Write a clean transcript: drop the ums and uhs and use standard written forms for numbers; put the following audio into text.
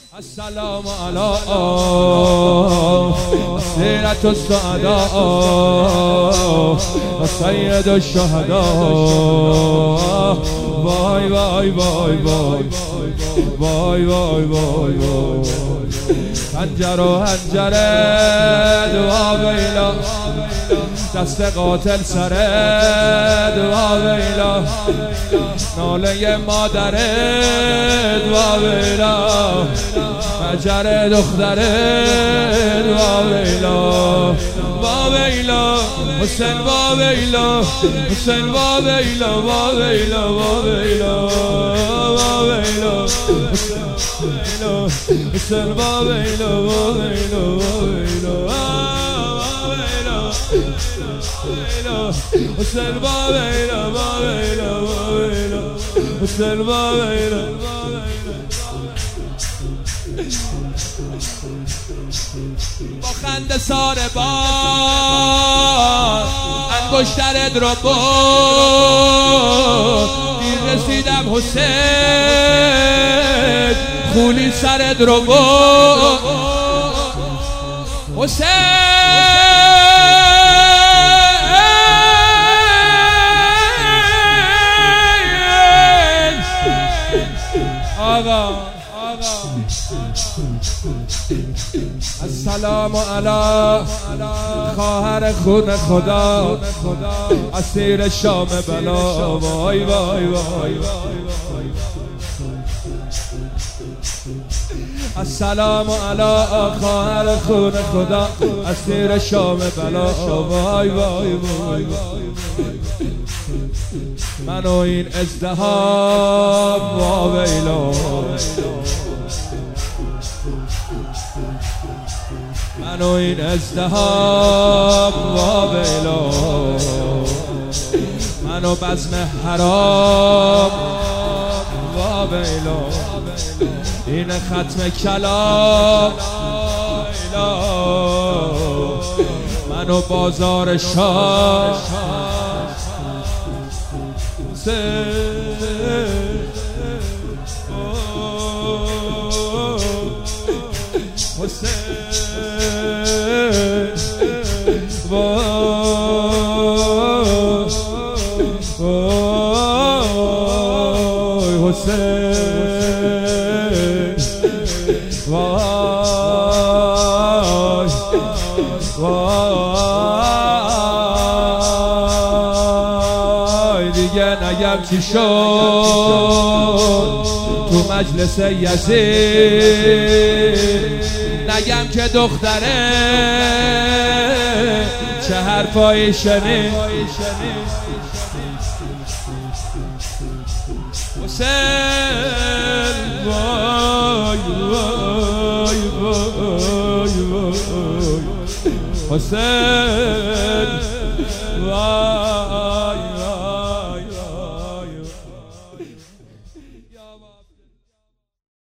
السلام علی سیرت السعداء و سید الشهداء. وای وای وای وای وای وای وای وای هنجر و هنجره دعا ویلا دست قاتل سره دعا ویلا ناله مادر دعا ویلا مجر دختره دعا ویلا با ویلا حسین با ویلا حسین با ویلا با ویلا با ویلا با ویلا حسین با ویلا با ویلا با ویلا حسین با ویلا با ویلا با ویلا حسین با ویلا. با خنده سار بار انگشترت رو برد دیر رسیدم حسین خولی سرت رو برد حسین آقا السلام علی خواهر خون خدا اسیر شام بلا. وای وای وای السلام علی خواهر خون خدا اسیر شام بلا. وای وای وای من و این ازدحام وا ویلا من و این ازدحام وا ویلا من و بزم حرام وا ویلا این ختم کلام من و بازار شاه حسین وای وای حسین وای وای دیگه نگم چی شد تو مجلس یزید نگم که دختره چه حرفایی شنید حسین وای وای وای وای حسین وای